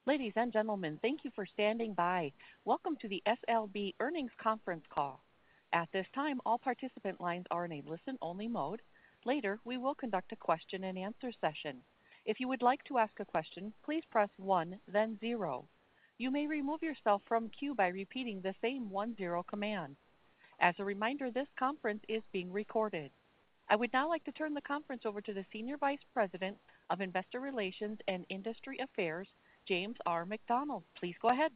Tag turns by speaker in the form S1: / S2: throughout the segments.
S1: Ladies and gentlemen, thank you for standing by. Welcome to the SLB Earnings Conference Call. At this time, all participant lines are in a listen-only mode. Later, we will conduct a question-and-answer session. If you would like to ask a question, please press 1, then 0. You may remove yourself from queue by repeating the same 1-0 command. As a reminder, this conference is being recorded. I would now like to turn the conference over to the Senior Vice President of Investor Relations and Industry Affairs, James R. McDonald. Please go ahead.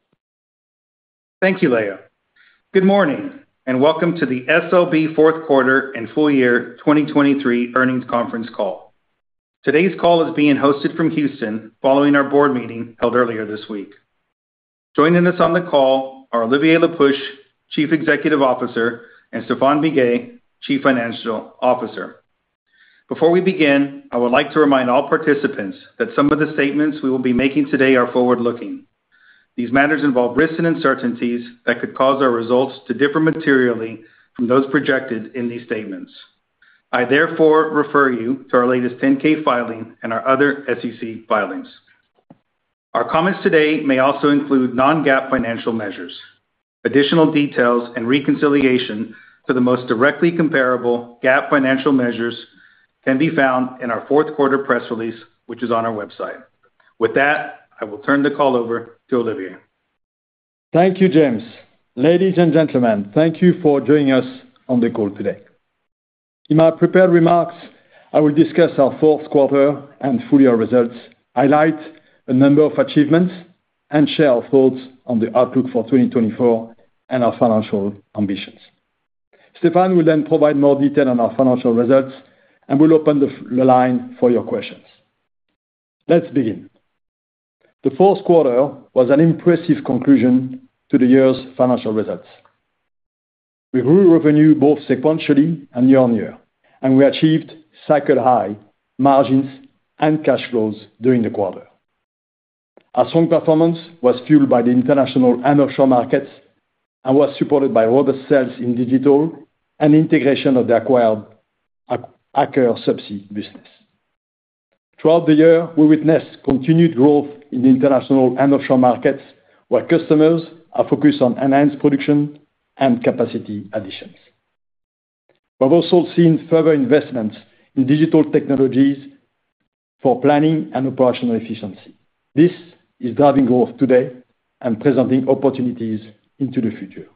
S2: Thank you, Leah. Good morning, and welcome to the SLB fourth quarter and full year 2023 earnings conference call. Today's call is being hosted from Houston following our board meeting held earlier this week. Joining us on the call are Olivier Le Peuch, Chief Executive Officer, and Stephane Biguet, Chief Financial Officer. Before we begin, I would like to remind all participants that some of the statements we will be making today are forward-looking. These matters involve risks and uncertainties that could cause our results to differ materially from those projected in these statements. I therefore refer you to our latest 10-K filing and our other SEC filings. Our comments today may also include non-GAAP financial measures. Additional details and reconciliation to the most directly comparable GAAP financial measures can be found in our fourth quarter press release, which is on our website. With that, I will turn the call over to Olivier.
S3: Thank you, James. Ladies and gentlemen, thank you for joining us on the call today. In my prepared remarks, I will discuss our fourth quarter and full year results, highlight a number of achievements, and share our thoughts on the outlook for 2024 and our financial ambitions. Stephane will then provide more detail on our financial results, and we'll open the line for your questions. Let's begin. The fourth quarter was an impressive conclusion to the year's financial results. We grew revenue both sequentially and year-on-year, and we achieved cycle-high margins and cash flows during the quarter. Our strong performance was fueled by the international and offshore markets and was supported by robust sales in digital and integration of the acquired Aker Subsea business. Throughout the year, we witnessed continued growth in the international and offshore markets, where customers are focused on enhanced production and capacity additions. We've also seen further investments in digital technologies for planning and operational efficiency. This is driving growth today and presenting opportunities into the future.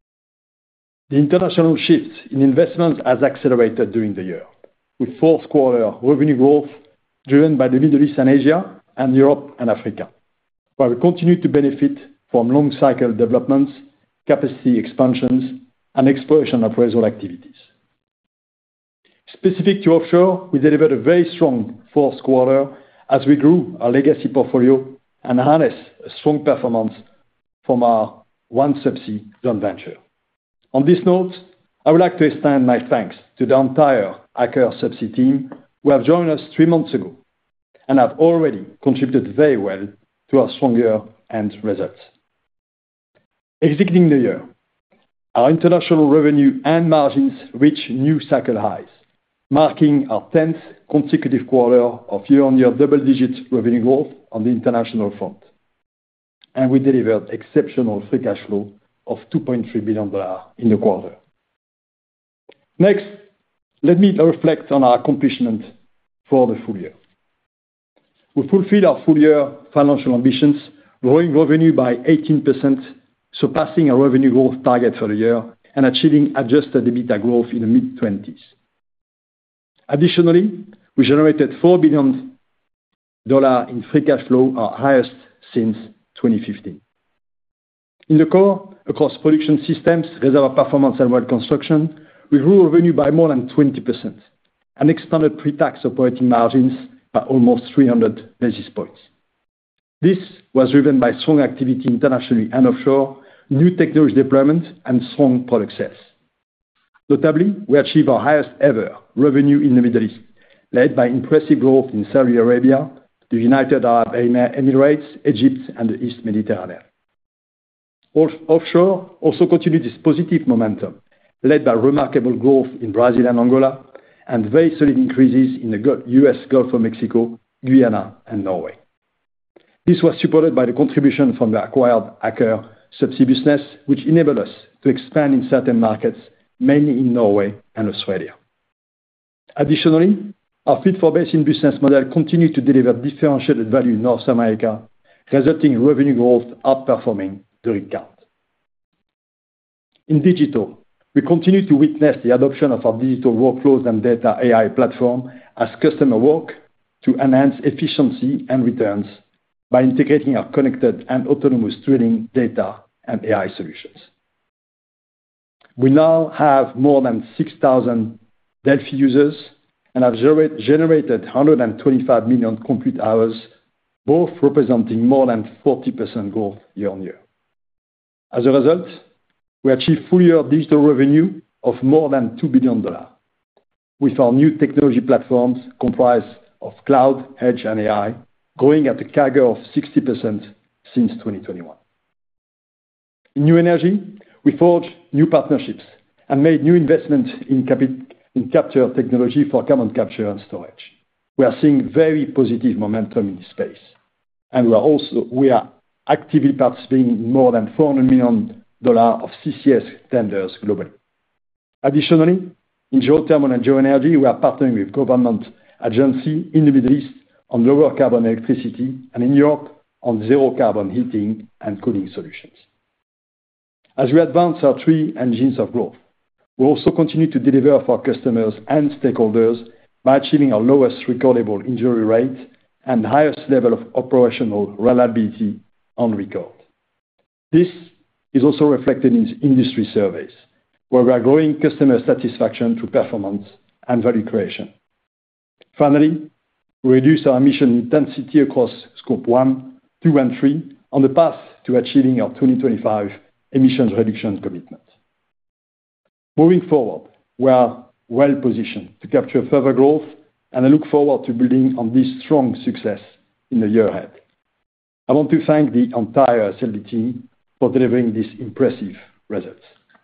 S3: The international shift in investments has accelerated during the year, with fourth quarter revenue growth driven by the Middle East and Asia and Europe and Africa, where we continue to benefit from long-cycle developments, capacity expansions, and exploration of appraisal activities. Specific to offshore, we delivered a very strong fourth quarter as we grew our legacy portfolio and harnessed a strong performance from our OneSubsea joint venture. On this note, I would like to extend my thanks to the entire Aker Subsea team who have joined us 3 months ago and have already contributed very well to our strong year-end results. Exiting the year, our international revenue and margins reached new cycle highs, marking our 10th consecutive quarter of year-on-year double-digit revenue growth on the international front. And we delivered exceptional free cash flow of $2.3 billion in the quarter. Next, let me reflect on our accomplishment for the full year. We fulfilled our full-year financial ambitions, growing revenue by 18%, surpassing our revenue growth target for the year, and achieving adjusted EBITDA growth in the mid-20s. Additionally, we generated $4 billion in free cash flow, our highest since 2015. In the core, across production systems, reservoir performance, and well construction, we grew revenue by more than 20% and expanded pre-tax operating margins by almost 300 basis points. This was driven by strong activity internationally and offshore, new technology deployment, and strong product sales. Notably, we achieved our highest ever revenue in the Middle East, led by impressive growth in Saudi Arabia, the United Arab Emirates, Egypt, and the East Mediterranean. Offshore also continued this positive momentum, led by remarkable growth in Brazil and Angola, and very solid increases in the U.S. Gulf of Mexico, Guyana, and Norway. This was supported by the contribution from the acquired Aker subsea business, which enabled us to expand in certain markets, mainly in Norway and Australia. Additionally, our fit-for-basin business model continued to deliver differentiated value in North America, resulting in revenue growth outperforming the rig count. In digital, we continue to witness the adoption of our digital workflows and data AI platform as customers work to enhance efficiency and returns by integrating our connected and autonomous drilling data and AI solutions. We now have more than 6,000 Delfi users and have generated 125 million compute hours, both representing more than 40% growth year-on-year. As a result, we achieved full-year digital revenue of more than $2 billion, with our new technology platforms comprised of cloud, edge, and AI, growing at a CAGR of 60% since 2021. In new energy, we forged new partnerships and made new investments in capture technology for carbon capture and storage. We are seeing very positive momentum in this space, and we are actively participating in more than $400 million of CCS tenders globally. Additionally, in geothermal and geoenergy, we are partnering with government agencies in the Middle East on lower carbon electricity and in Europe on zero carbon heating and cooling solutions. As we advance our three engines of growth, we also continue to deliver for our customers and stakeholders by achieving our lowest recordable injury rate and highest level of operational reliability on record. This is also reflected in industry surveys, where we are growing customer satisfaction through performance and value creation. Finally, we reduce our emission intensity across Scope 1, 2, and 3 on the path to achieving our 2025 emissions reduction commitment. Moving forward, we are well-positioned to capture further growth, and I look forward to building on this strong success in the year ahead. I want to thank the entire SLB team for delivering these impressive results.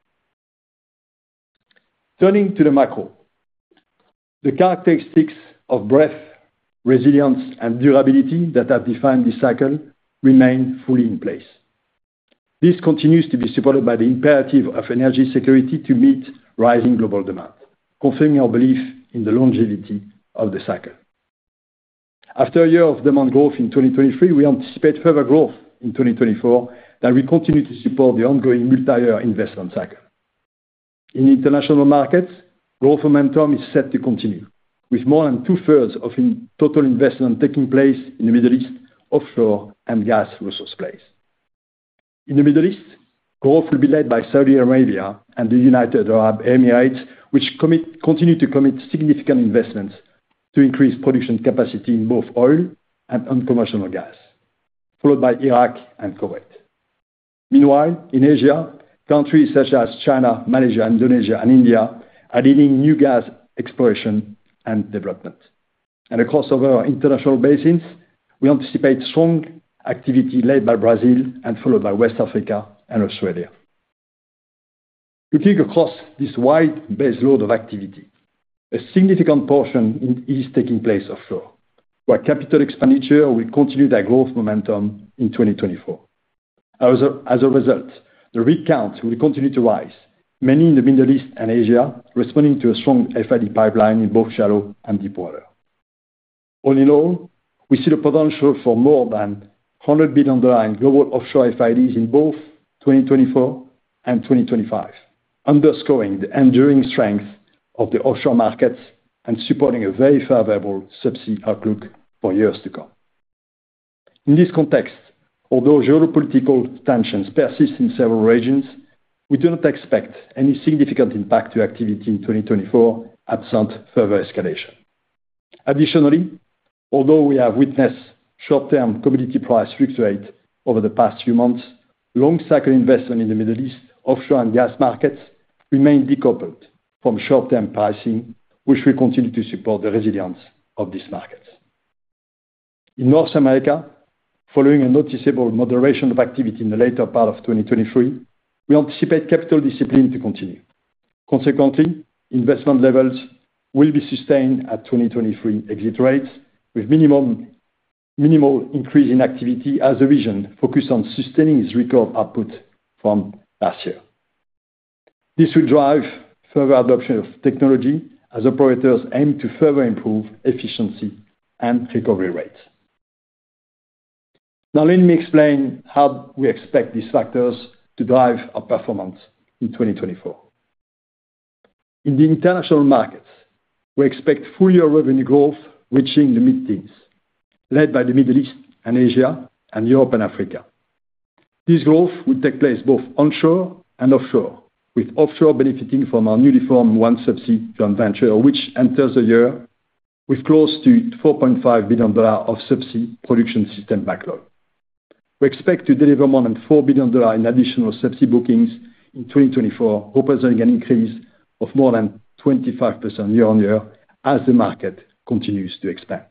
S3: Turning to the macro, the characteristics of breadth, resilience, and durability that have defined this cycle remain fully in place. This continues to be supported by the imperative of energy security to meet rising global demand, confirming our belief in the longevity of the cycle. After a year of demand growth in 2023, we anticipate further growth in 2024 that will continue to support the ongoing multi-year investment cycle. In international markets, growth momentum is set to continue, with more than two-thirds of total investment taking place in the Middle East, offshore, and gas resource plays. In the Middle East, growth will be led by Saudi Arabia and the United Arab Emirates, which continue to commit significant investments to increase production capacity in both oil and unconventional gas, followed by Iraq and Kuwait. Meanwhile, in Asia, countries such as China, Malaysia, Indonesia, and India are leading new gas exploration and development. And across our international basins, we anticipate strong activity led by Brazil and followed by West Africa and Australia. Looking across this wide base load of activity, a significant portion is taking place offshore, where capital expenditure will continue their growth momentum in 2024. As a result, the rig count will continue to rise, mainly in the Middle East and Asia, responding to a strong FID pipeline in both shallow and deep water. All in all, we see the potential for more than $100 billion in global offshore FIDs in both 2024 and 2025, underscoring the enduring strength of the offshore markets and supporting a very favorable subsea outlook for years to come. In this context, although geopolitical tensions persist in several regions, we do not expect any significant impact to activity in 2024 absent further escalation. Additionally, although we have witnessed short-term commodity price fluctuate over the past few months, long-cycle investment in the Middle East, offshore and gas markets remain decoupled from short-term pricing, which will continue to support the resilience of these markets. In North America, following a noticeable moderation of activity in the later part of 2023, we anticipate capital discipline to continue. Consequently, investment levels will be sustained at 2023 exit rates, with minimum minimal increase in activity as the region focused on sustaining its record output from last year. This will drive further adoption of technology as operators aim to further improve efficiency and recovery rates. Now let me explain how we expect these factors to drive our performance in 2024. In the international markets, we expect full-year revenue growth reaching the mid-teens, led by the Middle East and Asia and Europe and Africa. This growth will take place both onshore and offshore, with offshore benefiting from our newly formed OneSubsea joint venture, which enters the year with close to $4.5 billion of subsea production system backlog. We expect to deliver more than $4 billion in additional subsea bookings in 2024, representing an increase of more than 25% year-on-year as the market continues to expand.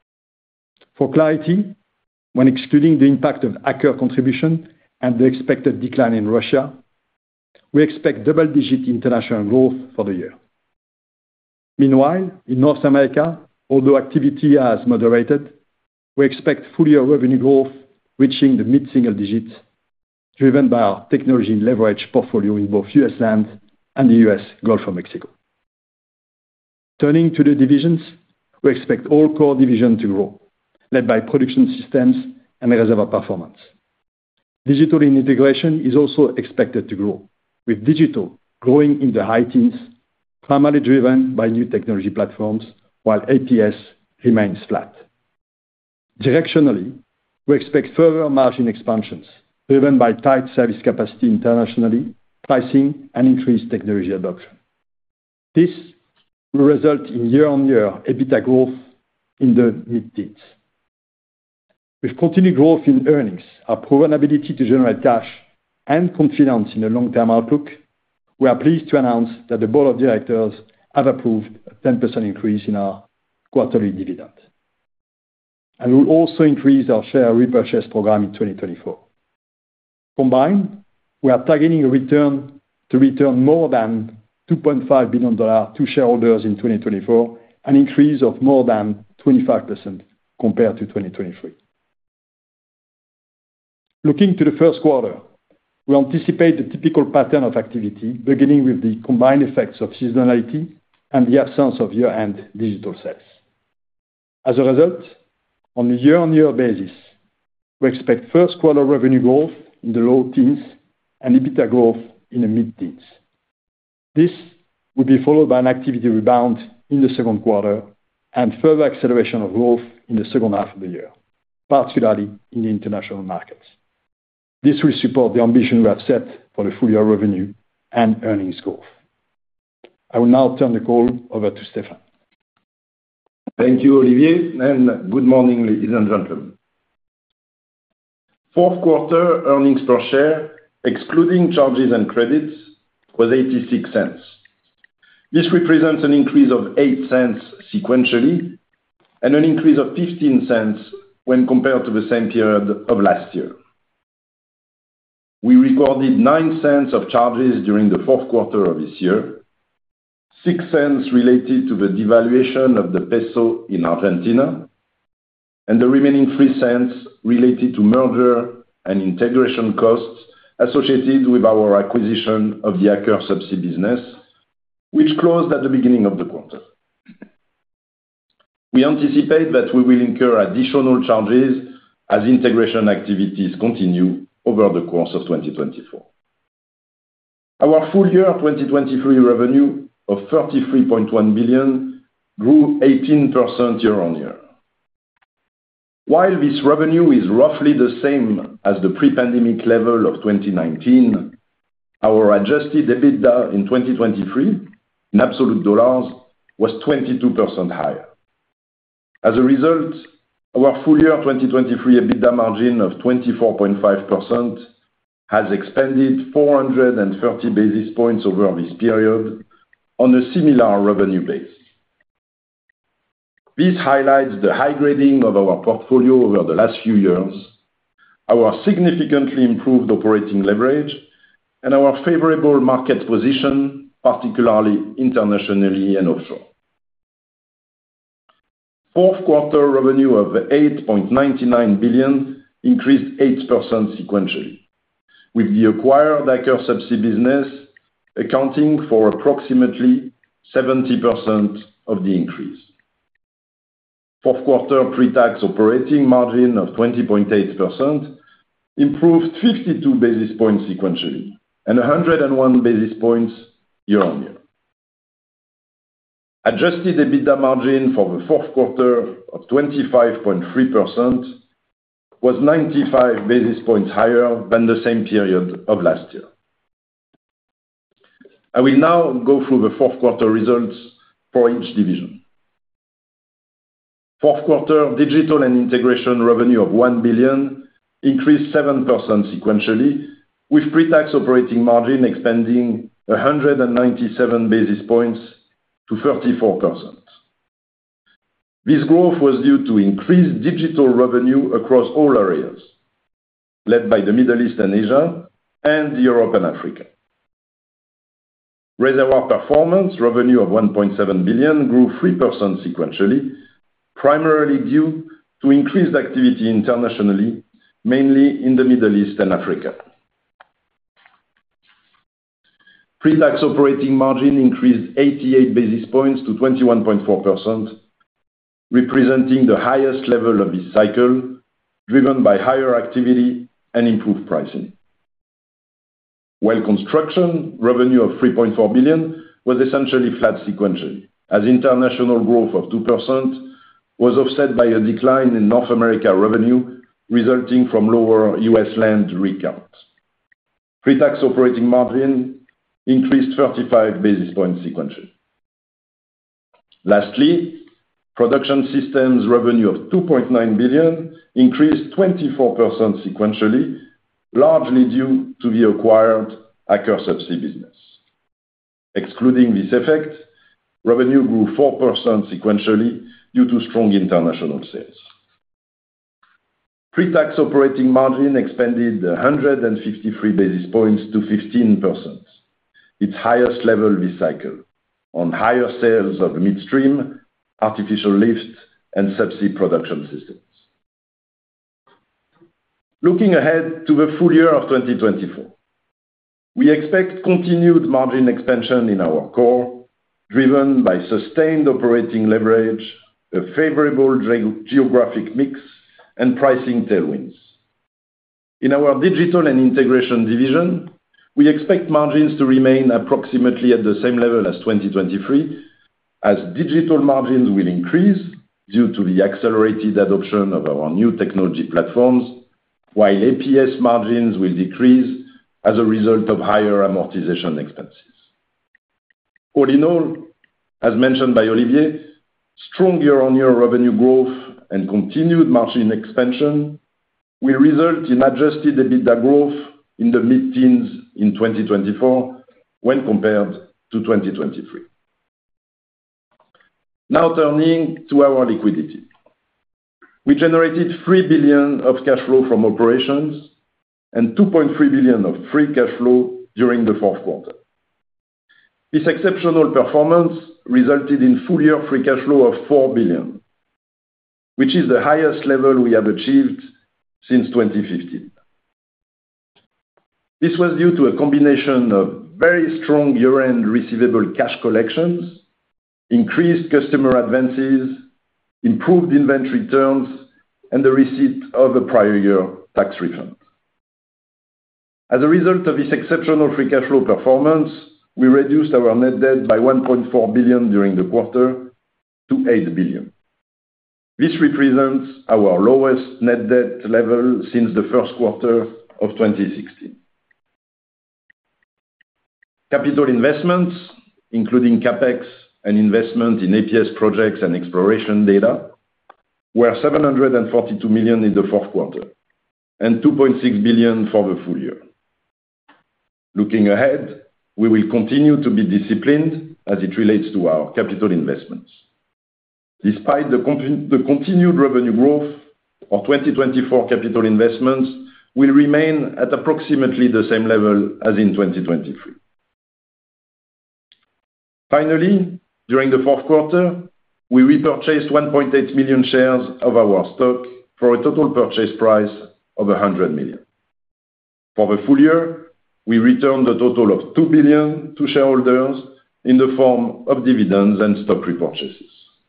S3: For clarity, when excluding the impact of Aker contribution and the expected decline in Russia, we expect double-digit international growth for the year. Meanwhile, in North America, although activity has moderated, we expect full-year revenue growth reaching the mid-single digits, driven by our technology leverage portfolio in both U.S. land and the U.S. Gulf of Mexico. Turning to the divisions, we expect all core divisions to grow, led by Production Systems and Reservoir Performance. Digital and Integration is also expected to grow, with digital growing in the high teens, primarily driven by new technology platforms, while APS remains flat. Directionally, we expect further margin expansions, driven by tight service capacity internationally, pricing, and increased technology adoption. This will result in year-on-year EBITDA growth in the mid-teens. With continued growth in earnings, our proven ability to generate cash, and confidence in the long-term outlook, we are pleased to announce that the board of directors have approved a 10% increase in our quarterly dividend. And we'll also increase our share repurchase program in 2024. Combined, we are targeting a return more than $2.5 billion to shareholders in 2024, an increase of more than 25% compared to 2023. Looking to the first quarter, we anticipate the typical pattern of activity, beginning with the combined effects of seasonality and the absence of year-end digital sales. As a result, on a year-on-year basis, we expect first quarter revenue growth in the low teens and EBITDA growth in the mid-teens. This will be followed by an activity rebound in the second quarter and further acceleration of growth in the second half of the year, particularly in the international markets. This will support the ambition we have set for the full-year revenue and earnings growth. I will now turn the call over to Stéphane.
S4: Thank you, Olivier, and good morning, ladies and gentlemen. Fourth quarter earnings per share, excluding charges and credits, was $0.86. This represents an increase of $0.08 sequentially and an increase of $0.15 when compared to the same period of last year. We recorded $0.09 of charges during the fourth quarter of this year, $0.06 related to the devaluation of the peso in Argentina, and the remaining $0.03 related to merger and integration costs associated with our acquisition of the Aker Subsea business, which closed at the beginning of the quarter. We anticipate that we will incur additional charges as integration activities continue over the course of 2024. Our full-year 2023 revenue of $33.1 billion grew 18% year-on-year. While this revenue is roughly the same as the pre-pandemic level of 2019, our adjusted EBITDA in 2023, in absolute dollars, was 22% higher. As a result, our full-year 2023 EBITDA margin of 24.5% has expanded 430 basis points over this period on a similar revenue base. This highlights the high grading of our portfolio over the last few years, our significantly improved operating leverage, and our favorable market position, particularly internationally and offshore. Fourth quarter revenue of $8.99 billion increased 8% sequentially, with the acquired Aker Subsea business accounting for approximately 70% of the increase. Fourth quarter pre-tax operating margin of 20.8% improved 52 basis points sequentially and 101 basis points year-on-year. Adjusted EBITDA margin for the fourth quarter of 25.3% was 95 basis points higher than the same period of last year. I will now go through the fourth quarter results for each division. Fourth quarter Digital and Integration revenue of $1 billion increased 7% sequentially, with pre-tax operating margin expanding 197 basis points to 34%. This growth was due to increased digital revenue across all areas, led by the Middle East and Asia and Europe and Africa. Reservoir Performance revenue of $1.7 billion grew 3% sequentially, primarily due to increased activity internationally, mainly in the Middle East and Africa. Pre-tax operating margin increased 88 basis points to 21.4%, representing the highest level of this cycle, driven by higher activity and improved pricing. Well Construction revenue of $3.4 billion was essentially flat sequentially, as international growth of 2% was offset by a decline in North America revenue resulting from lower U.S. land rig count. Pre-tax operating margin increased 35 basis points sequentially. Lastly, Production Systems revenue of $2.9 billion increased 24% sequentially, largely due to the acquired Aker Subsea business. Excluding this effect, revenue grew 4% sequentially due to strong international sales. Pre-tax operating margin expanded 153 basis points to 15%, its highest level this cycle, on higher sales of midstream, artificial lift, and subsea production systems. Looking ahead to the full year of 2024, we expect continued margin expansion in our core, driven by sustained operating leverage, a favorable geographic mix, and pricing tailwinds. In our Digital and Integration division, we expect margins to remain approximately at the same level as 2023, as digital margins will increase due to the accelerated adoption of our new technology platforms, while APS margins will decrease as a result of higher amortization expenses. All in all, as mentioned by Olivier, strong year-on-year revenue growth and continued margin expansion will result in adjusted EBITDA growth in the mid-teens in 2024 when compared to 2023. Now turning to our liquidity. We generated $3 billion of cash flow from operations and $2.3 billion of free cash flow during the fourth quarter. This exceptional performance resulted in full-year free cash flow of $4 billion, which is the highest level we have achieved since 2015. This was due to a combination of very strong year-end receivable cash collections, increased customer advances, improved inventory turns, and the receipt of a prior year tax refund. As a result of this exceptional free cash flow performance, we reduced our net debt by $1.4 billion during the quarter to $8 billion. This represents our lowest net debt level since the first quarter of 2016. Capital investments, including CapEx and investment in APS projects and exploration data, were $742 million in the fourth quarter and $2.6 billion for the full year. Looking ahead, we will continue to be disciplined as it relates to our capital investments. Despite the continued revenue growth, our 2024 capital investments will remain at approximately the same level as in 2023. Finally, during the fourth quarter, we repurchased 1.8 million shares of our stock for a total purchase price of $100 million. For the full year, we returned a total of $2 billion to shareholders in the form of dividends and stock repurchases.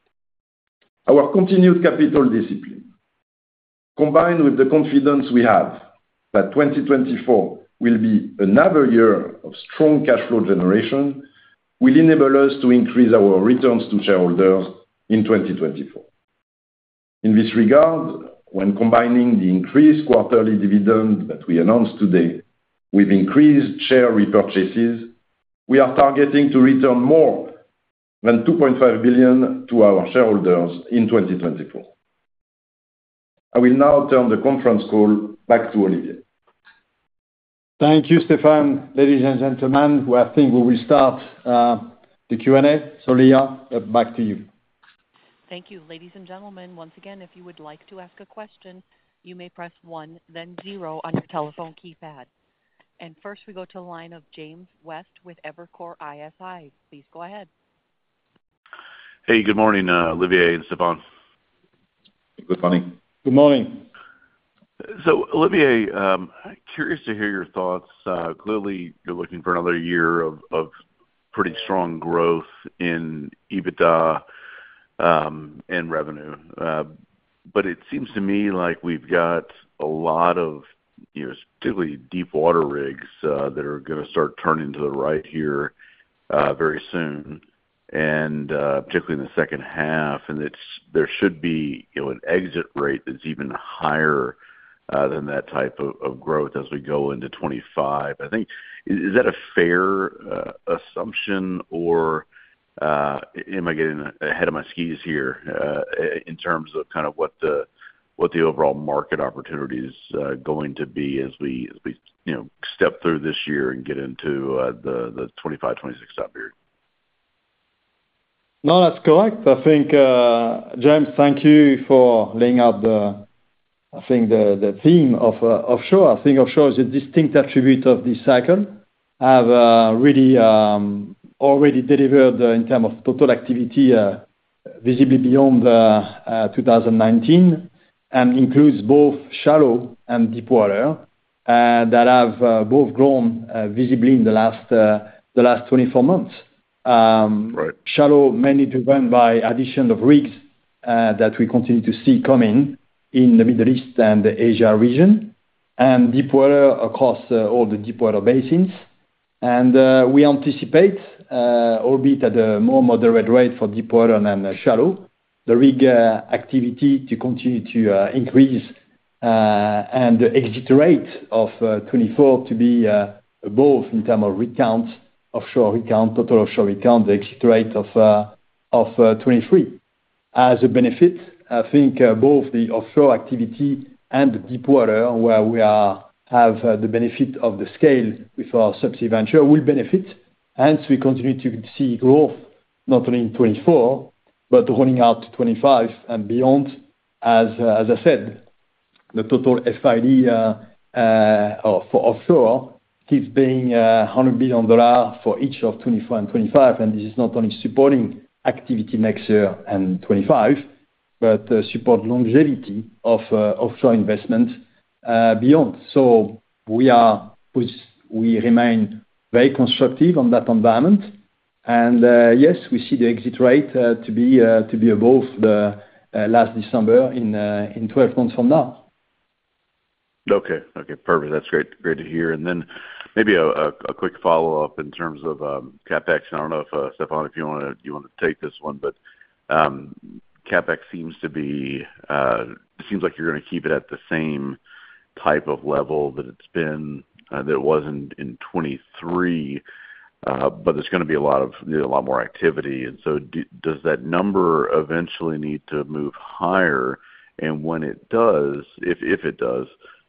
S4: Our continued capital discipline, combined with the confidence we have that 2024 will be another year of strong cash flow generation, will enable us to increase our returns to shareholders in 2024. In this regard, when combining the increased quarterly dividend that we announced today with increased share repurchases, we are targeting to return more than $2.5 billion to our shareholders in 2024. I will now turn the conference call back to Olivier.
S3: Thank you, Stéphane. Ladies and gentlemen, I think we will start the Q&A. So, Leah, back to you.
S1: Thank you. Ladies and gentlemen, once again, if you would like to ask a question, you may press 1, then 0 on your telephone keypad. And first, we go to the line of James West with Evercore ISI. Please go ahead.
S5: Hey, good morning, Olivier and Stéphane.
S4: Good morning.
S3: Good morning.
S5: So, Olivier, curious to hear your thoughts. Clearly, you're looking for another year of pretty strong growth in EBITDA and revenue. But it seems to me like we've got a lot of, particularly deep water rigs that are going to start turning to the right here very soon, and particularly in the second half. And there should be an exit rate that's even higher than that type of growth as we go into 25. I think, is that a fair assumption, or am I getting ahead of my skis here in terms of kind of what the overall market opportunity is going to be as we step through this year and get into the 25-26 time period?
S3: No, that's correct. I think, James, thank you for laying out the theme of offshore. I think offshore is a distinct attribute of this cycle. Have really already delivered in terms of total activity visibly beyond 2019, and includes both shallow and deep water that have both grown visibly in the last 24 months.
S5: Right.
S3: Shallow mainly driven by addition of rigs that we continue to see coming in the Middle East and the Asia region, and deep water across all the deep water basins. And we anticipate, albeit at a more moderate rate for deep water than shallow, the rig activity to continue to increase, and the exit rate of 24 to be above in terms of rig count, offshore rig count, total offshore rig count, the exit rate of 23. As a benefit, I think both the offshore activity and the deep water, where we have the benefit of the scale with our subsea venture, will benefit. Hence, we continue to see growth not only in 24, but rolling out to 25 and beyond. As I said, the total FID for offshore keeps being $100 billion for each of 24 and 25, and this is not only supporting activity next year and 25, but support longevity of offshore investment beyond. So we remain very constructive on that environment, and yes, we see the exit rate to be above the last December in 12 months from now.
S5: Okay, perfect. That's great to hear. And then maybe a quick follow up in terms of capex. I don't know if Stéphane, if you want to take this one, but capex seems like you're going to keep it at the same type of level that it's been that it was in 23, but there's going to be a lot more activity. And so, does that number eventually need to move higher? And when it does, if it does,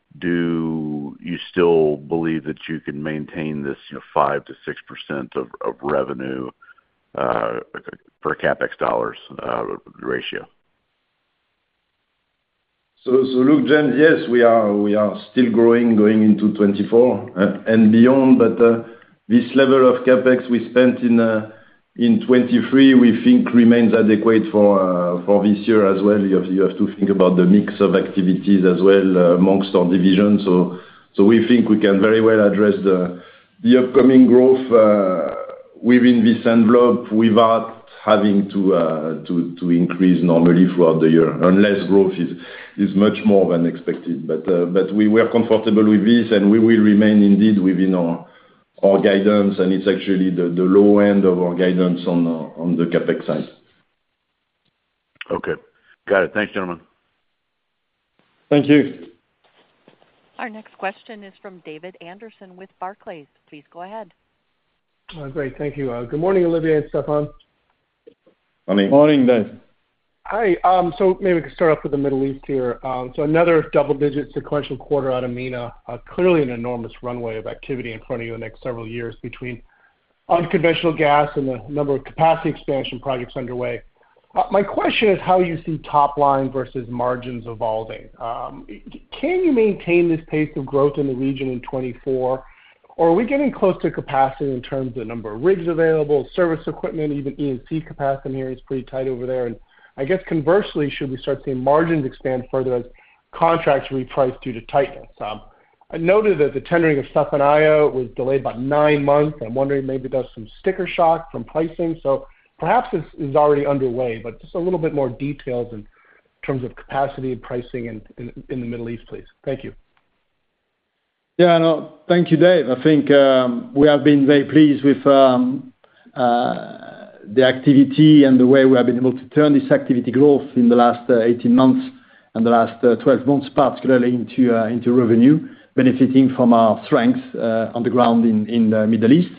S5: do you still believe that you can maintain this 5 to 6% of revenue per capex dollars ratio?
S4: So look, James, yes, we are still growing going into 24 and beyond, but this level of capex we spent in in 23, we think remains adequate for this year as well. You have to think about the mix of activities as well amongst our divisions. So we think we can very well address the upcoming growth within this envelope without having to increase normally throughout the year, unless growth is much more than expected. But we were comfortable with this, and we will remain indeed within our guidance, and it's actually the low end of our guidance on the CapEx side.
S5: Okay. Got it. Thanks, gentlemen.
S3: Thank you.
S1: Our next question is from David Anderson with Barclays. Please go ahead.
S6: Great. Thank you. Good morning, Olivier and Stephane.
S3: Morning, Dave.
S6: Hi. So maybe we could start off with the Middle East here. So another double-digit sequential quarter out of MENA, clearly an enormous runway of activity in front of you in the next several years between unconventional gas and the number of capacity expansion projects underway. My question is how you see top line versus margins evolving. Can you maintain this pace of growth in the region in 24, or are we getting close to capacity in terms of the number of rigs available, service equipment, even E&C capacity here is pretty tight over there? And I guess conversely, should we start seeing margins expand further as contracts reprice due to tightness? I noted that the tendering of Safaniya was delayed about 9 months. I'm wondering maybe there's some sticker shock from pricing. So perhaps this is already underway, but just a little bit more details in terms of capacity and pricing in the Middle East, please. Thank you.
S3: Yeah, no, thank you, Dave. I think we have been very pleased with the activity and the way we have been able to turn this activity growth in the last 18 months and the last 12 months, particularly into revenue, benefiting from our strength on the ground in the Middle East.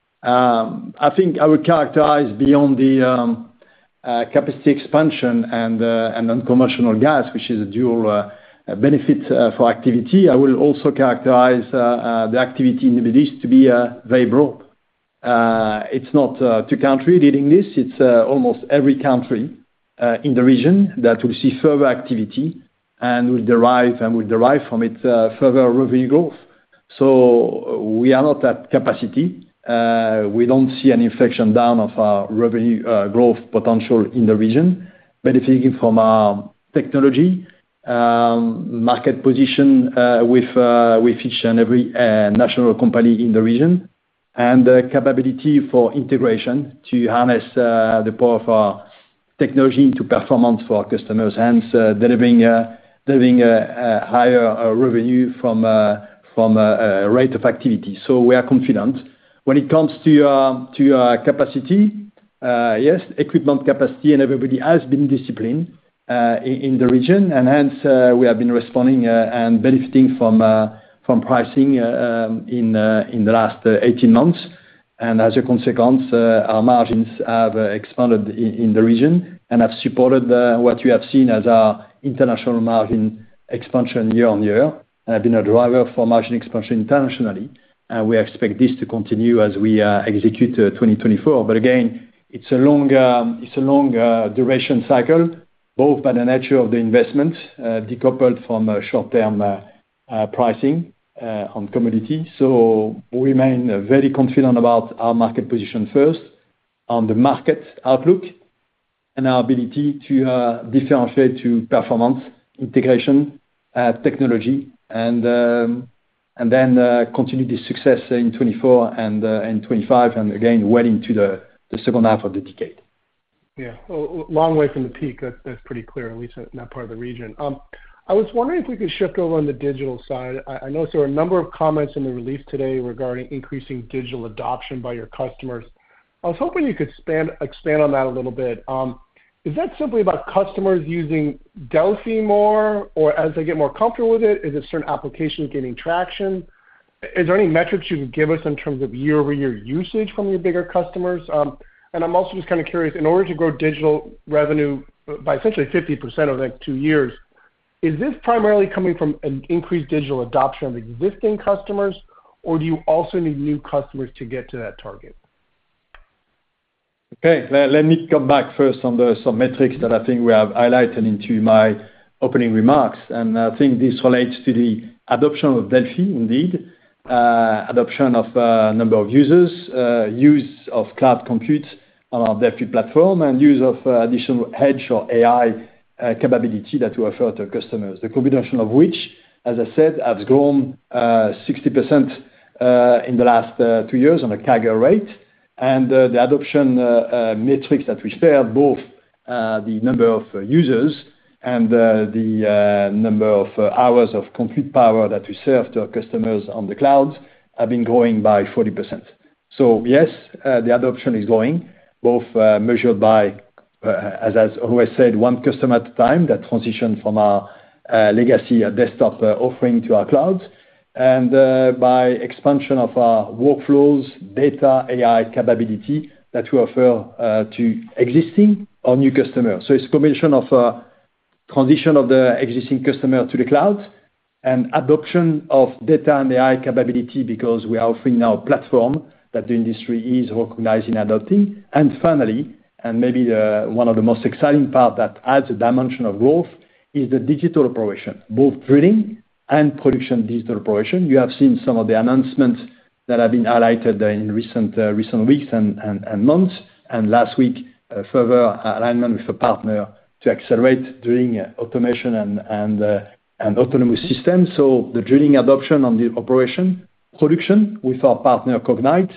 S3: I think I would characterize beyond the capacity expansion and unconventional gas, which is a dual benefit for activity. I will also characterize the activity in the Middle East to be very broad. It's not two countries leading this. It's almost every country in the region that will see further activity and will derive from it further revenue growth. So we are not at capacity. We don't see an inflection down of our revenue growth potential in the region, benefiting from our technology, market position with each and every national company in the region, and the capability for integration to harness the power of our technology into performance for our customers, hence delivering a higher revenue from a rate of activity. So we are confident. When it comes to capacity, yes, equipment capacity, and everybody has been disciplined in the region, and hence we have been responding and benefiting from pricing in the last 18 months. And as a consequence, our margins have expanded in the region and have supported what you have seen as our international margin expansion year on year, and have been a driver for margin expansion internationally. And we expect this to continue as we execute 2024. But again, it's a long duration cycle, both by the nature of the investment, decoupled from short-term pricing on commodity. So we remain very confident about our market position first, on the market outlook, and our ability to differentiate to performance, integration, technology, and then continue this success in 24 and 25, and again, well into the second half of the decade.
S6: Yeah, well, long way from the peak. That's pretty clear, at least in that part of the region. I was wondering if we could shift over on the digital side. I noticed there were a number of comments in the release today regarding increasing digital adoption by your customers. I was hoping you could expand on that a little bit. Is that simply about customers using Delfi more, or as they get more comfortable with it, is it certain applications gaining traction? Is there any metrics you could give us in terms of year-over-year usage from your bigger customers? And I'm also just kind of curious, in order to grow digital revenue by essentially 50% over the next 2 years, is this primarily coming from an increased digital adoption of existing customers, or do you also need new customers to get to that target?
S3: Okay, let me come back first on some metrics that I think we have highlighted into my opening remarks. And I think this relates to the adoption of Delfi, indeed, adoption of number of users, use of cloud compute on our DevFuel platform and use of additional edge or AI capability that we offer to customers. The combination of which, as I said, has grown 60% in the last 2 years on a CAGR rate. The adoption metrics that we shared, both the number of users and the number of hours of compute power that we serve to our customers on the clouds, have been growing by 40%. Yes, the adoption is growing, both measured by, as I always said, one customer at a time that transition from our legacy desktop offering to our clouds, and by expansion of our workflows, data, AI capability that we offer to existing or new customers. It's a combination of transition of the existing customer to the cloud and adoption of data and AI capability, because we are offering now a platform that the industry is recognizing and adopting. Finally, and maybe one of the most exciting part that adds a dimension of growth, is the digital operation, both drilling and production digital operation. You have seen some of the announcements that have been highlighted in recent weeks and months. Last week, further alignment with a partner to accelerate drilling automation and autonomous systems. The drilling adoption on the operation, production with our partner Cognite,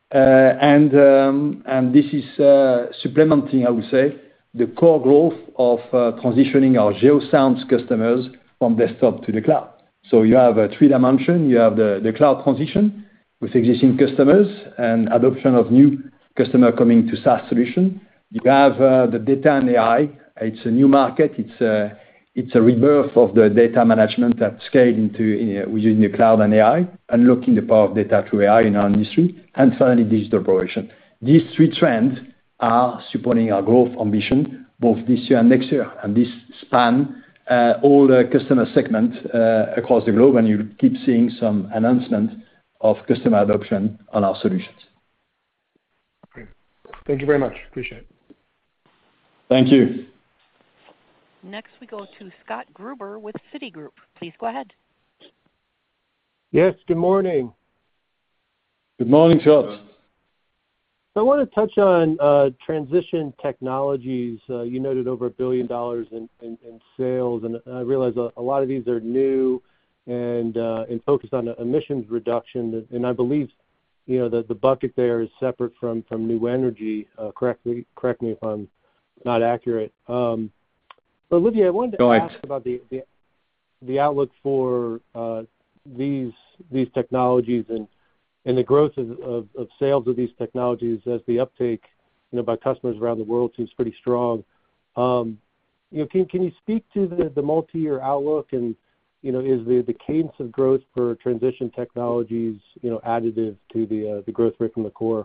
S3: and this is supplementing, I would say, the core growth of transitioning our Geoscience customers from desktop to the cloud. You have a 3 dimension. You have the cloud transition with existing customers and adoption of new customer coming to SaaS solution. You have the data and AI. It's a new market. It's a rebirth of the data management at scale within the cloud and AI, unlocking the power of data through AI in our industry, and finally, digital operation. These 3 trends are supporting our growth ambition both this year and next year, and this span all the customer segments across the globe, and you keep seeing some announcement of customer adoption on our solutions.
S6: Great. Thank you very much. Appreciate it.
S3: Thank you.
S1: Next, we go to Scott Gruber with Citigroup. Please go ahead.
S7: Yes, good morning.
S3: Good morning, Scott.
S7: I want to touch on Transition Technologies. You noted over $1 billion in sales, and I realize a lot of these are new and focused on emissions reduction. And I believe, the bucket there is separate from new energy. Correct me if I'm not accurate. But Olivier, I wanted to ask about the outlook for these technologies and the growth of sales of these technologies as the uptake, by customers around the world seems pretty strong. Can you speak to the multi-year outlook, and is the cadence of growth for Transition Technologies additive to the growth rate from the core?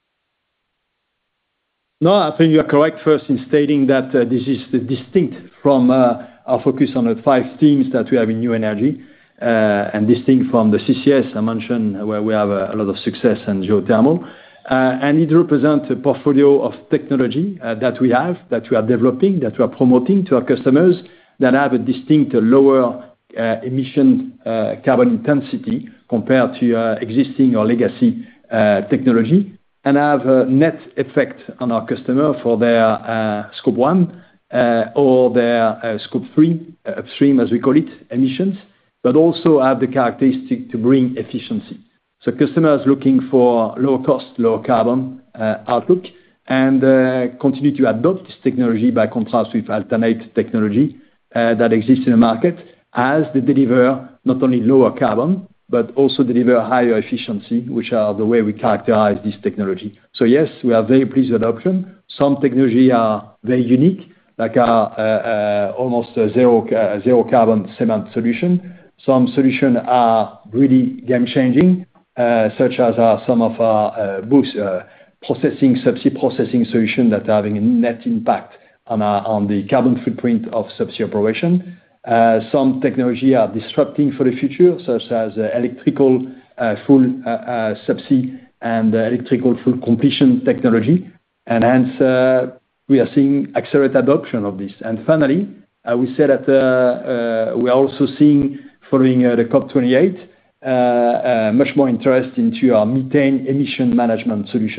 S3: No, I think you are correct first in stating that this is distinct from our focus on the 5 themes that we have in new energy, and distinct from the CCS I mentioned, where we have a lot of success in geothermal. And it represents a portfolio of technology that we are developing, that we are promoting to our customers, that have a distinct lower emission carbon intensity compared to existing or legacy technology, and have a net effect on our customer for their Scope 1 or their Scope 3 upstream, as we call it, emissions, but also have the characteristic to bring efficiency. Customers looking for lower cost, lower carbon outlook, and continue to adopt this technology by contrast with alternate technology that exists in the market, as they deliver not only lower carbon, but also deliver higher efficiency, which are the way we characterize this technology. Yes, we are very pleased with adoption. Some technology are very unique, like our almost zero carbon cement solution. Some solution are really game changing, such as some of our subsea processing solution that are having a net impact on the carbon footprint of subsea operation. Some technology are disrupting for the future, such as electrical full subsea and electrical full completion technology. Hence, we are seeing accelerated adoption of this. Finally, we said that we are also seeing, following the COP28, much more interest into our methane emission management solution.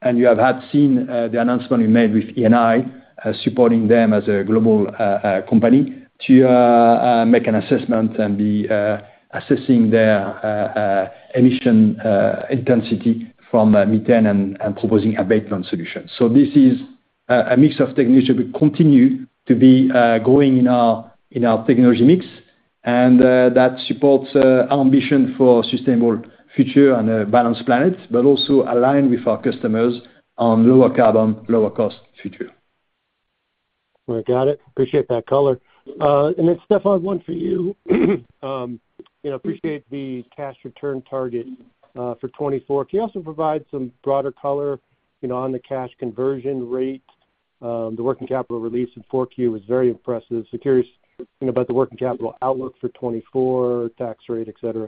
S3: and you have seen the announcement we made with Eni, supporting them as a global company to make an assessment and be assessing their emission intensity from methane and proposing abatement solutions. So this is a mix of technology will continue to be growing in our technology mix, and that supports our ambition for sustainable future and a balanced planet, but also align with our customers on lower carbon, lower cost future.
S7: Well, got it. Appreciate that color. And then, Stephane, one for you. Appreciate the cash return target for 2024. Can you also provide some broader color, on the cash conversion rate? The working capital release in 4Q was very impressive. So curious, about the working capital outlook for 2024, tax rate, et cetera.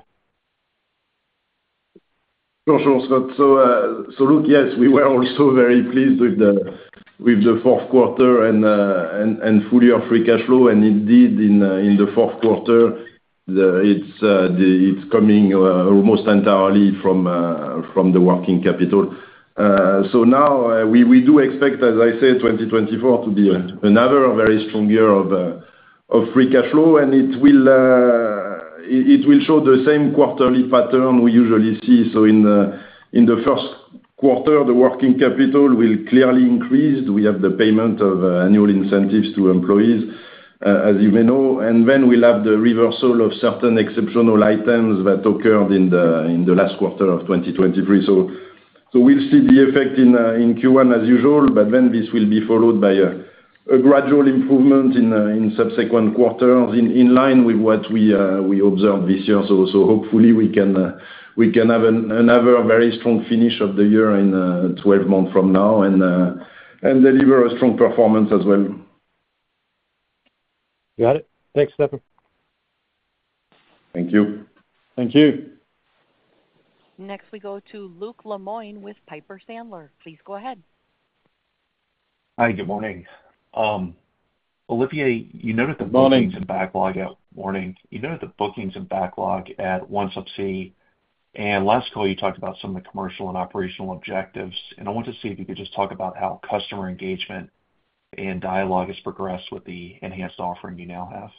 S4: Sure, Scott. So look, yes, we were also very pleased with the fourth quarter and full year free cash flow, and indeed in the fourth quarter, it's coming almost entirely from the working capital. So now we do expect, as I said, 2024 to be another very strong year of free cash flow, and it will show the same quarterly pattern we usually see. So in the first quarter, the working capital will clearly increase. We have the payment of annual incentives to employees, as you may know, and then we'll have the reversal of certain exceptional items that occurred in the last quarter of 2023. So we'll see the effect in Q1 as usual, but then this will be followed by a gradual improvement in subsequent quarters in line with what we observed this year. So hopefully we can have another very strong finish of the year in 12 months from now, and deliver a strong performance as well.
S7: Got it. Thanks, Stephane.
S4: Thank you.
S3: Thank you.
S1: Next, we go to Luke Lemoine with Piper Sandler. Please go ahead.
S8: Hi, good morning. Olivier, you noted the
S3: Morning.
S8: bookings and backlog at OneSubsea, and last call you talked about some of the commercial and operational objectives, and I want to see if you could just talk about how customer engagement and dialogue has progressed with the enhanced offering you now have.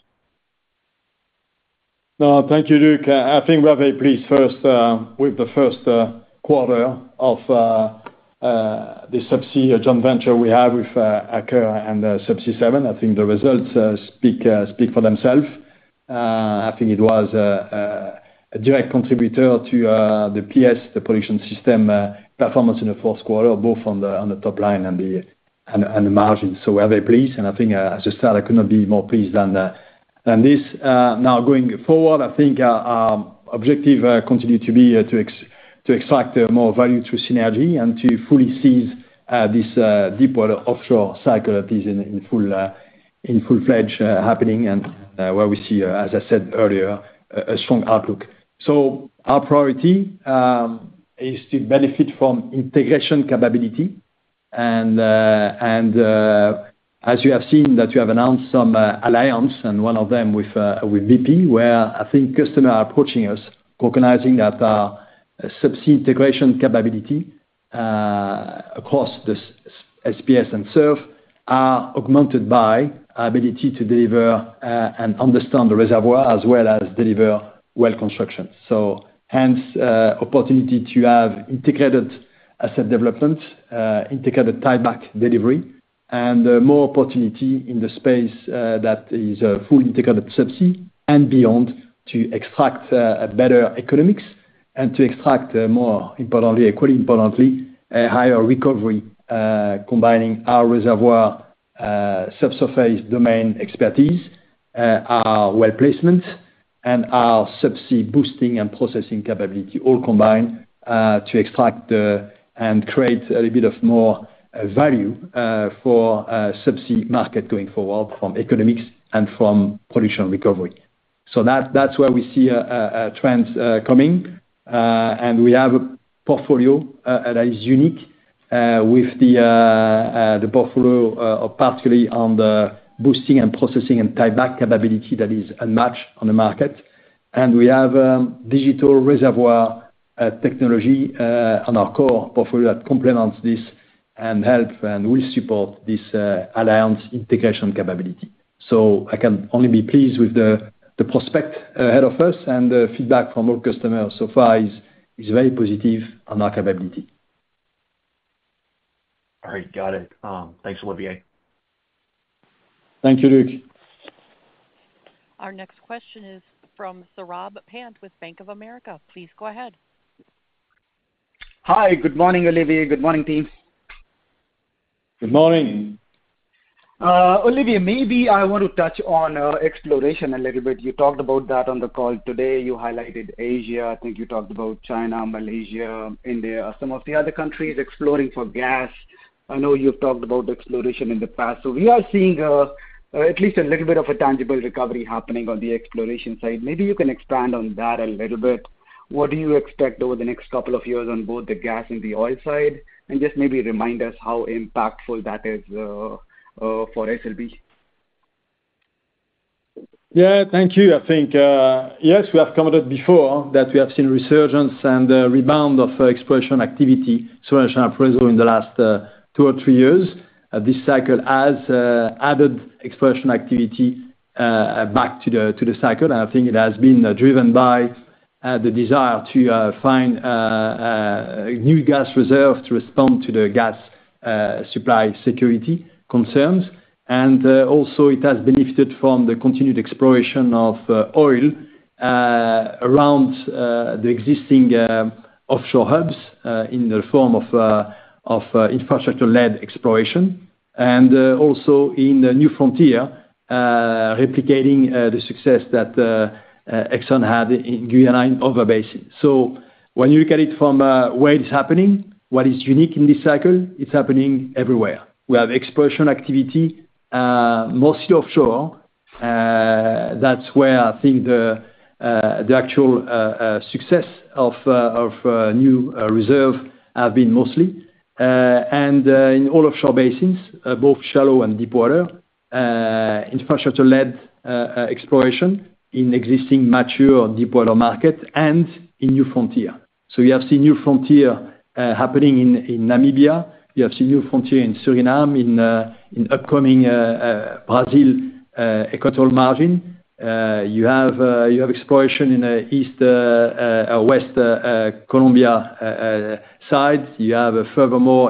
S3: No, thank you, Luke. I think we're very pleased first with the first quarter of the subsea joint venture we have with Aker and Subsea 7. I think the results speak for themselves. I think it was a direct contributor to the PS, the production system performance in the fourth quarter, both on the top line and the margin. So we're very pleased, and I think as a start, I could not be more pleased than this. Now going forward, I think our objective continue to be to extract more value through synergy and to fully seize this deepwater offshore cycle that is in full-fledged happening, and where we see, as I said earlier, a strong outlook. So our priority is to benefit from integration capability, and as you have seen that you have announced some alliance, and one of them with BP, where I think customers are approaching us, recognizing that our subsea integration capability across the SPS and SURF are augmented by our ability to deliver and understand the reservoir as well as deliver well construction. So hence opportunity to have integrated asset development, integrated tieback delivery, and more opportunity in the space that is full integrated subsea and beyond, to extract better economics and to extract more importantly, equally importantly, a higher recovery, combining our reservoir subsurface domain expertise, our well placement, and our subsea boosting and processing capability, all combined to extract and create a little bit of more value for subsea market going forward, from economics and from production recovery. So that's where we see a trend coming, and we have a portfolio that is unique with the portfolio particularly on the boosting and processing and tieback capability that is unmatched on the market. And we have digital reservoir technology on our core portfolio that complements this and help and will support this alliance integration capability. So I can only be pleased with the prospect ahead of us, and the feedback from all customers so far is very positive on our capability.
S8: All right, got it. Thanks, Olivier.
S3: Thank you, Luke.
S1: Our next question is from Saurabh Pant with Bank of America. Please go ahead.
S9: Hi, good morning, Olivier. Good morning, team.
S3: Good morning.
S9: Olivier, maybe I want to touch on exploration a little bit. You talked about that on the call today. You highlighted Asia. I think you talked about China, Malaysia, India, some of the other countries exploring for gas. I know you've talked about exploration in the past. So we are seeing at least a little bit of a tangible recovery happening on the exploration side. Maybe you can expand on that a little bit. What do you expect over the next couple of years on both the gas and the oil side? And just maybe remind us how impactful that is for SLB.
S3: Yeah, thank you. I think, yes, we have commented before that we have seen resurgence and rebound of exploration activity, exploration appraisal in the last 2 or 3 years. This cycle has added exploration activity back to the cycle, and I think it has been driven by the desire to find new gas reserves to respond to the gas supply security concerns. And also it has benefited from the continued exploration of oil around the existing offshore hubs in the form of infrastructure-led exploration, and also in the new frontier, replicating the success that Exxon had in Guyana in other basins. So when you look at it from where it's happening, what is unique in this cycle, it's happening everywhere. We have exploration activity, mostly offshore. That's where I think the actual success of new reserve have been mostly. And in all offshore basins, both shallow and deep water, infrastructure-led exploration in existing mature deep water market and in new frontier. So you have seen new frontier happening in Namibia. You have seen new frontier in Suriname, in upcoming Brazil equatorial margin. You have exploration in the east west Colombia side. You have furthermore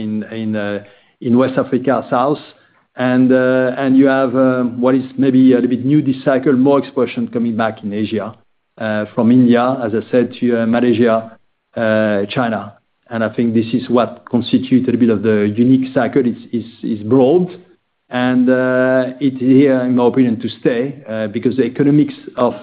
S3: in West Africa south, and you have what is maybe a little bit new this cycle, more exploration coming back in Asia, from India, as I said, to Malaysia, China. And I think this is what constitutes a little bit of the unique cycle. It's broad, and it's here, in my opinion, to stay, because the economics of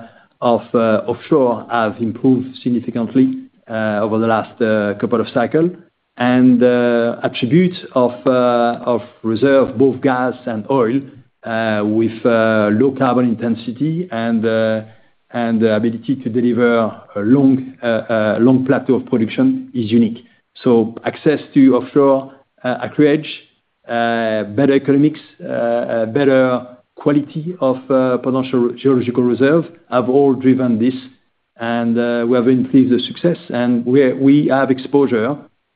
S3: offshore have improved significantly over the last couple of cycles, and attributes of reserve, both gas and oil, with low carbon intensity and the ability to deliver a long plateau of production is unique. So access to offshore acreage, better economics, better quality of potential geological reserve have all driven this, and we have increased the success. And we have exposure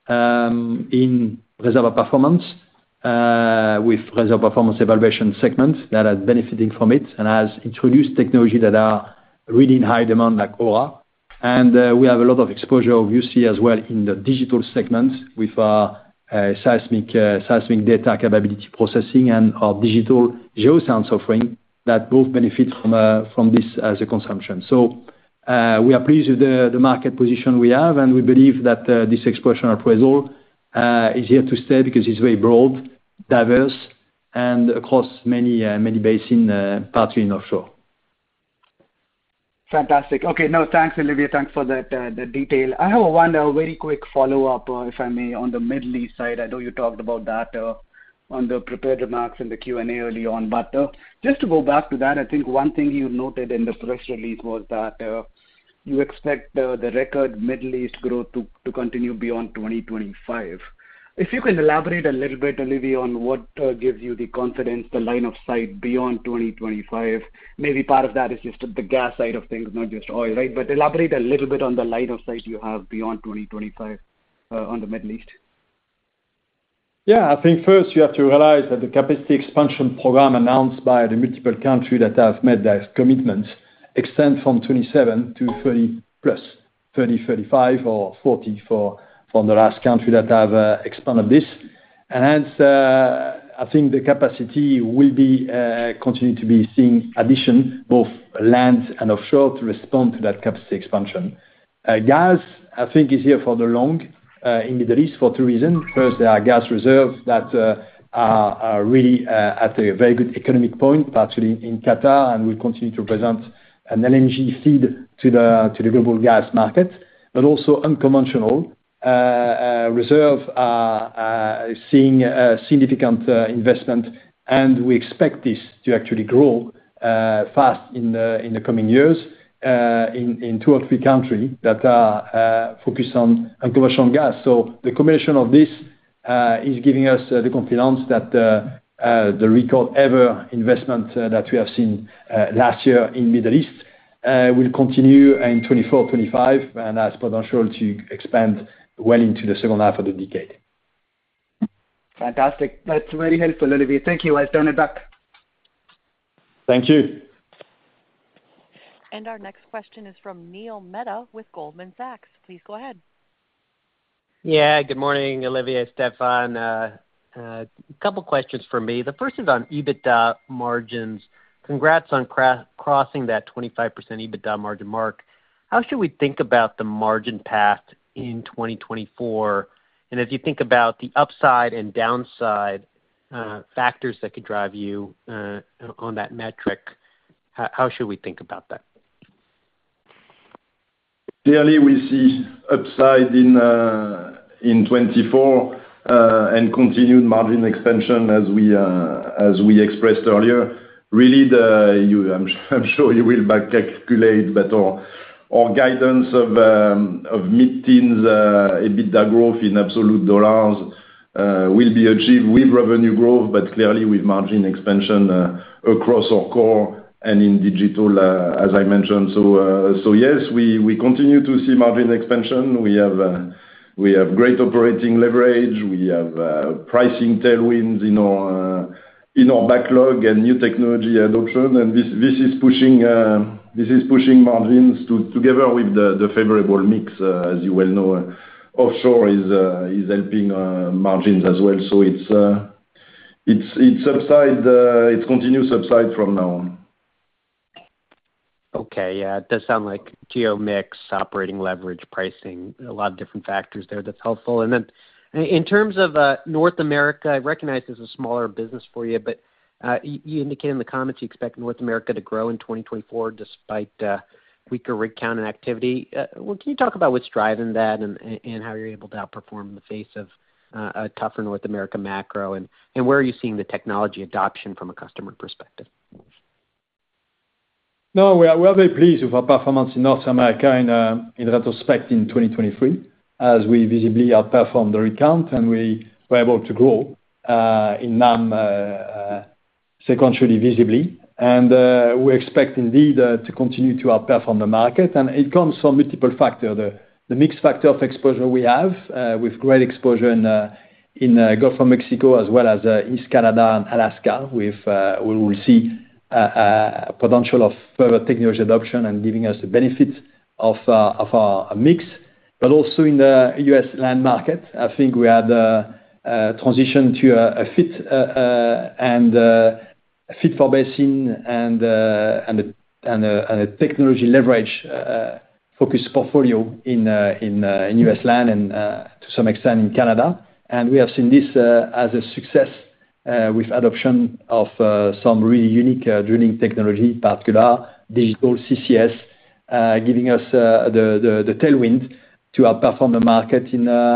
S3: in reservoir performance with reservoir performance evaluation segments that are benefiting from it, and has introduced technology that are really in high demand, like Ora. And we have a lot of exposure, obviously, as well in the digital segments with our seismic data capability processing and our digital geoscience offering that both benefit from this as a consumption. So we are pleased with the market position we have, and we believe that this exploration appraisal is here to stay because it's very broad, diverse, and across many basins, partly in offshore.
S9: Fantastic. Okay, no, thanks, Olivier. Thanks for that the detail. I have one very quick follow-up, if I may, on the Middle East side. I know you talked about that on the prepared remarks in the Q&A early on, but just to go back to that, I think one thing you noted in the press release was that you expect the record Middle East growth to continue beyond 2025. If you can elaborate a little bit, Olivier, on what gives you the confidence, the line of sight beyond 2025. Maybe part of that is just the gas side of things, not just oil, right? But elaborate a little bit on the line of sight you have beyond 2025 on the Middle East.
S3: Yeah, I think first you have to realize that the capacity expansion program announced by the multiple countries that have made their commitments extend from 27 to 30 plus, 30, 35 or 40 for the last country that have expanded this. And hence, I think the capacity will be continue to be seeing addition, both land and offshore, to respond to that capacity expansion. Gas, I think, is here for the long in Middle East for two reasons. First, there are gas reserves that are really at a very good economic point, particularly in Qatar, and will continue to present an LNG feed to the global gas market, but also unconventional reserve are seeing significant investment, and we expect this to actually grow fast in the coming years in 2 or 3 countries that are focused on unconventional gas. So the combination of this is giving us the confidence that the record ever investment that we have seen last year in Middle East will continue in 24, 25, and has potential to expand well into the second half of the decade.
S9: Fantastic. That's very helpful, Olivier. Thank you. I'll turn it back.
S3: Thank you.
S1: And our next question is from Neil Mehta with Goldman Sachs. Please go ahead.
S10: Yeah, good morning, Olivier, Stephane. A couple questions for me. The first is on EBITDA margins. Congrats on crossing that 25% EBITDA margin mark. How should we think about the margin path in 2024? And as you think about the upside and downside factors that could drive you on that metric, how should we think about that?
S4: Clearly, we see upside in 24 and continued margin expansion as we expressed earlier. Really, I'm sure you will back calculate, but our guidance of mid-teens EBITDA growth in absolute dollars will be achieved with revenue growth, but clearly with margin expansion across our core and in digital, as I mentioned. So yes, we continue to see margin expansion. We have great operating leverage. We have pricing tailwinds in our backlog and new technology adoption, and this is pushing margins together with the favorable mix, as you well know. Offshore is helping margins as well. So it's upside, it's continuous upside from now on.
S10: Okay, yeah, it does sound like geo mix, operating leverage, pricing, a lot of different factors there. That's helpful. And then in terms of North America, I recognize this is a smaller business for you, but you indicated in the comments you expect North America to grow in 2024 despite weaker rig count and activity. Well, can you talk about what's driving that and how you're able to outperform in the face of a tougher North America macro, and where are you seeing the technology adoption from a customer perspective?
S3: No, we are very pleased with our performance in North America in retrospect in 2023, as we visibly outperformed the rig count, and we were able to grow in NAM sequentially visibly. And we expect indeed to continue to outperform the market, and it comes from multiple factors. The mixed factor of exposure we have with great exposure in Gulf of Mexico as well as East Canada and Alaska. We will see potential of further technology adoption and giving us the benefit of our mix, but also in the U.S. land market. I think we had transition to a fit for basin and a technology leverage focused portfolio in U.S. land and to some extent in Canada. And we have seen this as a success with adoption of some really unique drilling technology, particular digital CCS, giving us the tailwind to outperform the market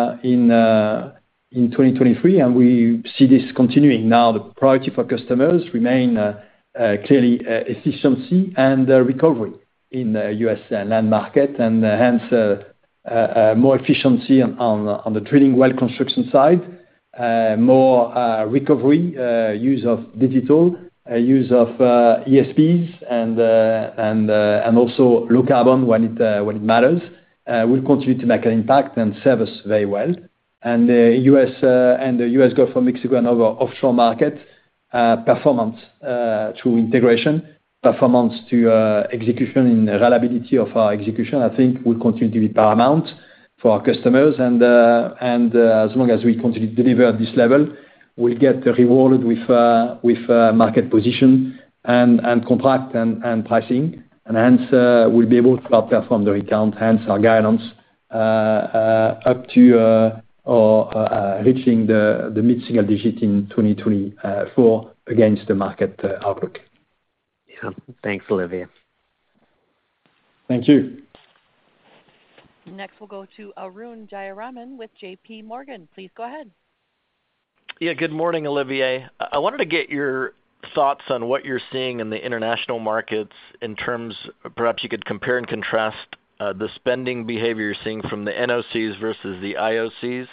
S3: in 2023, and we see this continuing. Now, the priority for customers remain clearly efficiency and recovery in the U.S. land market, and hence more efficiency on the drilling well construction side, more recovery, use of digital, use of ESPs, and also low carbon when it matters, will continue to make an impact and serve us very well. And the U.S. Gulf of Mexico and other offshore markets, performance through integration, performance to execution in reliability of our execution, I think will continue to be paramount for our customers. And as long as we continue to deliver at this level, we'll get rewarded with market position and contract and pricing. And hence, we'll be able to outperform the rig count, hence our guidance up to or reaching the mid-single digit in 2024 against the market outlook.
S10: Yeah. Thanks, Olivier.
S3: Thank you.
S1: Next, we'll go to Arun Jayaram with J.P. Morgan. Please go ahead.
S11: Yeah, good morning, Olivier. I wanted to get your thoughts on what you're seeing in the international markets in terms, perhaps you could compare and contrast the spending behavior you're seeing from the NOCs versus the IOCs.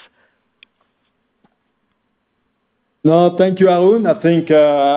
S3: No, thank you, Arun. I think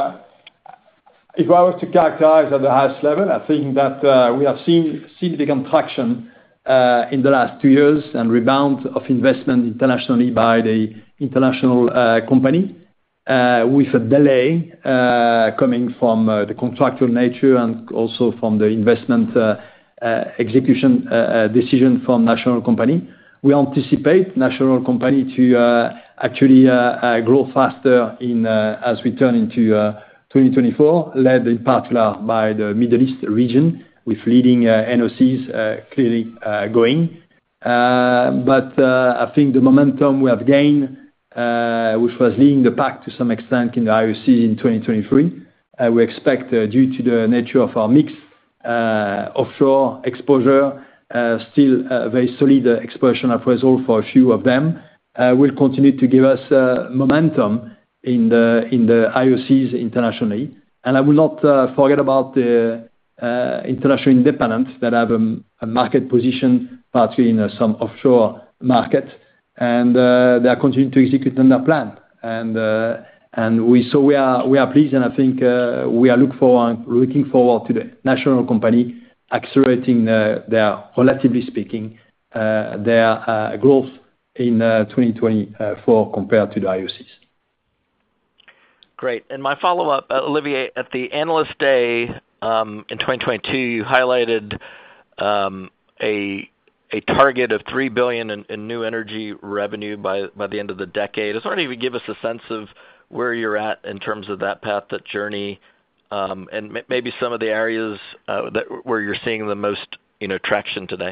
S3: if I was to characterize at the highest level, I think that we have seen significant traction in the last 2 years and rebound of investment internationally by the international company with a delay coming from the contractual nature and also from the investment execution decision from national company. We anticipate national company to actually grow faster as we turn into 2024, led in particular by the Middle East region, with leading NOCs clearly going. But I think the momentum we have gained, which was leading the pack to some extent in the IOCs in 2023, we expect due to the nature of our mix, offshore exposure, still very solid exploration appraisal for a few of them, will continue to give us momentum in the IOCs internationally. And I will not forget about the international independents that have a market position, particularly in some offshore markets, and they are continuing to execute on their plan. And we are pleased, and I think we are looking forward to the national company accelerating their, relatively speaking, their growth in 2024 compared to the IOCs.
S11: Great. And my follow-up, Olivier, at the Analyst Day in 2022, you highlighted a target of $3 billion in new energy revenue by the end of the decade. I was wondering if you could give us a sense of where you're at in terms of that path, that journey, and maybe some of the areas where you're seeing the most traction today.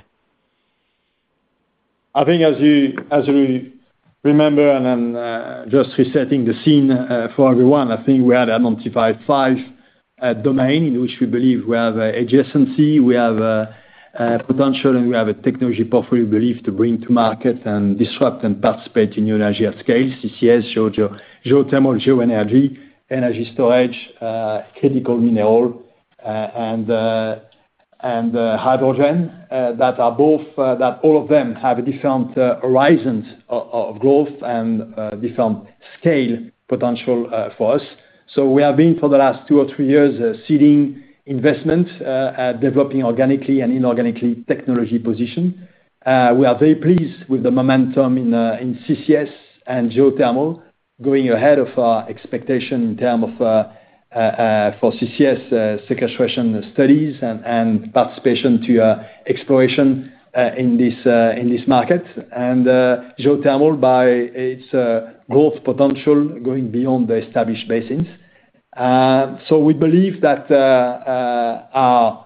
S3: I think as you remember, and then just resetting the scene for everyone, I think we had identified 5 domains in which we believe we have adjacency, we have potential, and we have a technology portfolio we believe to bring to market and disrupt and participate in new energy at scale: CCS, geothermal, geoenergy, energy storage, critical mineral, and hydrogen. That all of them have a different horizons of growth and different scale potential for us. So we have been for the last 2 or 3 years seeding investment, developing organically and inorganically technology position. We are very pleased with the momentum in CCS and geothermal, going ahead of our expectation in terms of for CCS sequestration studies and participation to exploration in this market, and geothermal by its growth potential going beyond the established basins. So we believe that our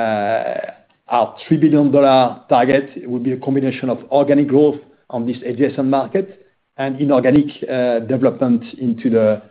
S3: $3 billion target will be a combination of organic growth on this adjacent market and inorganic development into the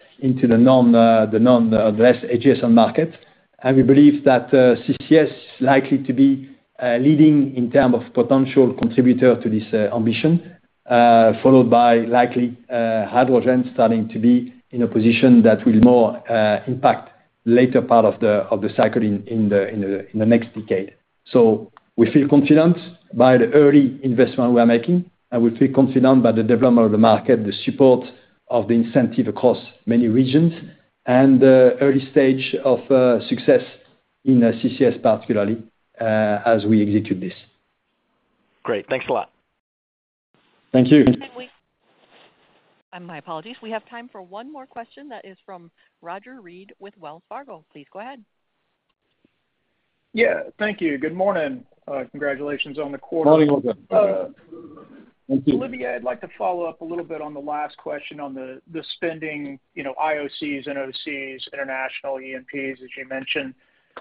S3: less adjacent market. And we believe that CCS is likely to be leading in terms of potential contributor to this ambition, followed by likely hydrogen starting to be in a position that will more impact later part of the cycle in the next decade. So we feel confident by the early investment we are making, and we feel confident by the development of the market, the support of the incentive across many regions and early stage of success in CCS particularly as we execute this.
S11: Great. Thanks a lot.
S3: Thank you.
S1: My apologies. We have time for one more question. That is from Roger Read with Wells Fargo. Please go ahead.
S12: Yeah, thank you. Good morning. Congratulations on the quarter.
S3: Morning, Roger. Thank you.
S12: Olivier, I'd like to follow up a little bit on the last question on the spending, IOCs, NOCs, international E&Ps, as you mentioned.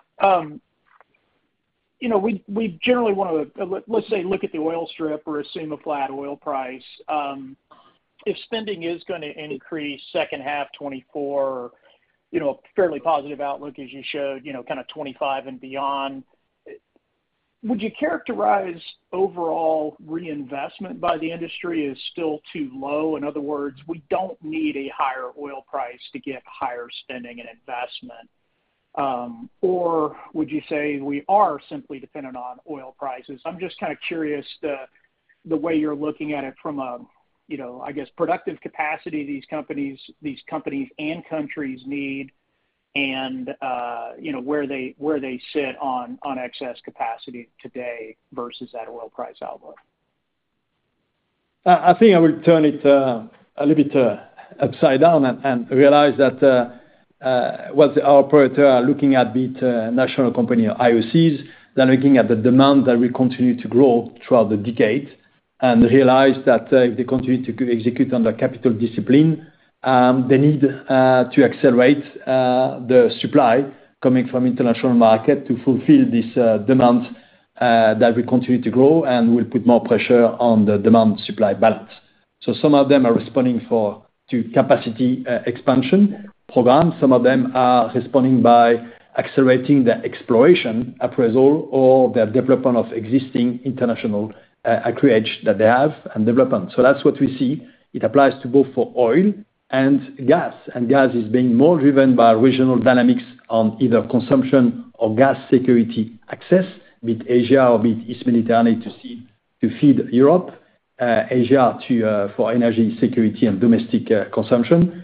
S12: We generally want to, let's say, look at the oil strip or assume a flat oil price. If spending is going to increase second half 24, a fairly positive outlook as you showed, kind of 25 and beyond, would you characterize overall reinvestment by the industry as still too low? In other words, we don't need a higher oil price to get higher spending and investment. Or would you say we are simply dependent on oil prices? I'm just kind of curious the way you're looking at it from a, I guess, productive capacity these companies and countries need, and where they sit on excess capacity today versus that oil price outlook.
S3: I think I will turn it a little bit upside down and realize that what our operators are looking at, be it national company or IOCs, they're looking at the demand that will continue to grow throughout the decade, and realize that if they continue to execute under capital discipline, they need to accelerate the supply coming from international market to fulfill this demand that will continue to grow and will put more pressure on the demand-supply balance. So some of them are responding to capacity expansion programs. Some of them are responding by accelerating the exploration, appraisal, or the development of existing international acreage that they have and development. So that's what we see. It applies to both for oil and gas. And gas is being more driven by regional dynamics on either consumption or gas security access, be it Asia or be it East Mediterranean to feed Europe, Asia for energy security and domestic consumption.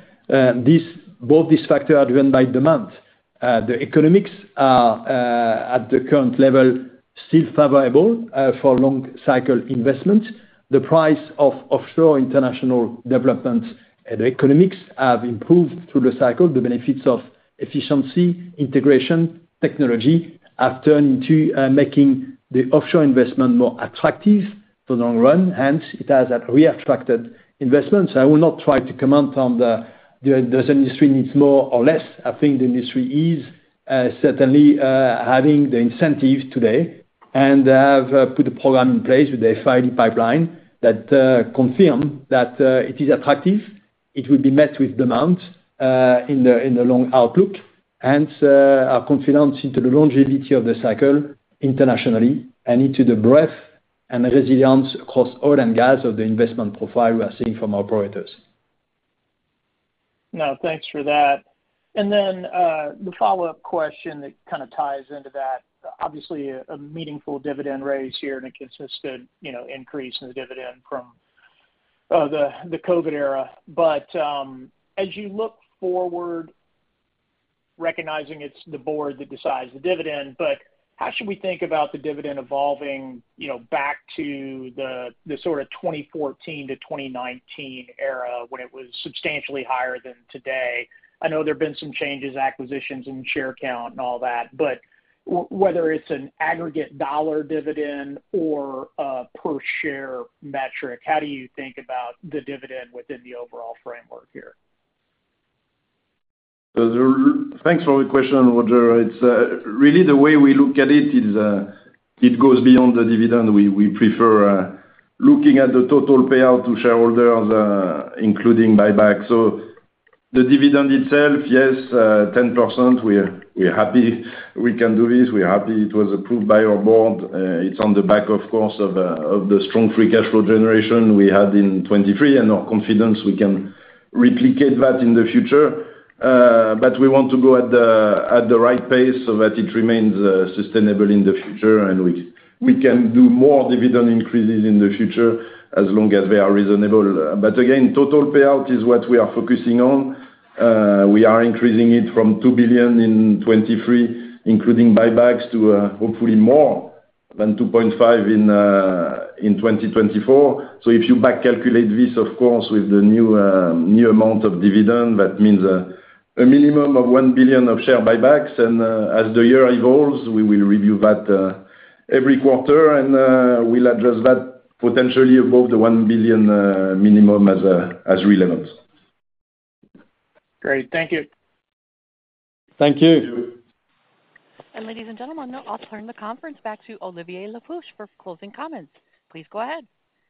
S3: Both these factors are driven by demand. The economics are at the current level still favorable for long cycle investment. The price of offshore international development, the economics have improved through the cycle. The benefits of efficiency, integration, technology have turned into making the offshore investment more attractive for the long run. Hence, it has re-attracted investments. I will not try to comment on does the industry needs more or less. I think the industry is certainly having the incentive today and have put a program in place with the FID pipeline that confirm that it is attractive. It will be met with demand in the long outlook, hence our confidence into the longevity of the cycle internationally and into the breadth and resilience across oil and gas of the investment profile we are seeing from our operators.
S12: No, thanks for that. And then the follow-up question that kind of ties into that, obviously a meaningful dividend raise here and a consistent, increase in the dividend from the COVID era. But as you look forward, recognizing it's the board that decides the dividend, but how should we think about the dividend evolving, back to the sort of 2014 to 2019 era when it was substantially higher than today? I know there have been some changes, acquisitions and share count and all that, but whether it's an aggregate dollar dividend or a per share metric, how do you think about the dividend within the overall framework here?
S4: Thanks for the question, Roger. It's really the way we look at it is it goes beyond the dividend. We prefer looking at the total payout to shareholders, including buyback. So the dividend itself, yes, 10%. We're happy we can do this. We're happy it was approved by our board. It's on the back, of course, of the strong free cash flow generation we had in 23 and our confidence we can replicate that in the future. But we want to go at the right pace so that it remains sustainable in the future, and we can do more dividend increases in the future. as long as they are reasonable. But again, total payout is what we are focusing on. We are increasing it from $2 billion in 2023, including buybacks, to hopefully more than $2.5 billion in 2024. So if you back calculate this, of course, with the new amount of dividend, that means a minimum of $1 billion of share buybacks. And as the year evolves, we will review that every quarter, and we'll adjust that potentially above the $1 billion minimum as relevant.
S12: Great. Thank you.
S3: Thank you.
S1: And ladies and gentlemen, I'll turn the conference back to Olivier Le Peuch for closing comments. Please go ahead.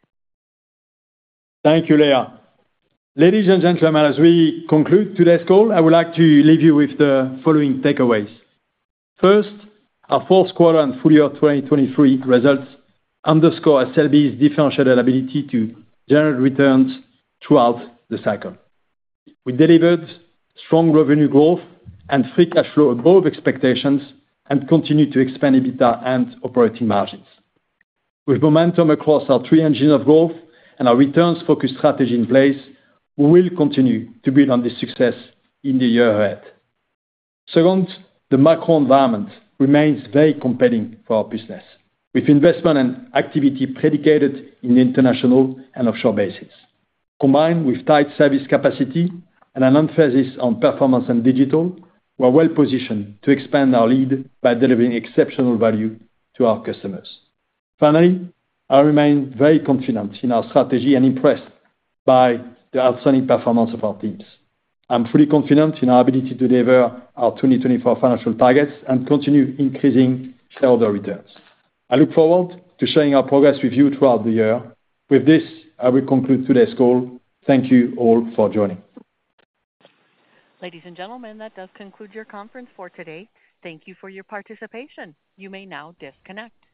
S3: Thank you, Leah. Ladies and gentlemen, as we conclude today's call, I would like to leave you with the following takeaways. First, our fourth quarter and full year 2023 results underscore SLB's differentiated ability to generate returns throughout the cycle. We delivered strong revenue growth and free cash flow above expectations and continue to expand EBITDA and operating margins. With momentum across our three engines of growth and our returns-focused strategy in place, we will continue to build on this success in the year ahead. Second, the macro environment remains very compelling for our business, with investment and activity predicated in the international and offshore bases. Combined with tight service capacity and an emphasis on performance and digital, we are well positioned to expand our lead by delivering exceptional value to our customers. Finally, I remain very confident in our strategy and impressed by the outstanding performance of our teams. I'm fully confident in our ability to deliver our 2024 financial targets and continue increasing shareholder returns. I look forward to sharing our progress with you throughout the year. With this, I will conclude today's call. Thank you all for joining.
S1: Ladies and gentlemen, that does conclude your conference for today. Thank you for your participation. You may now disconnect.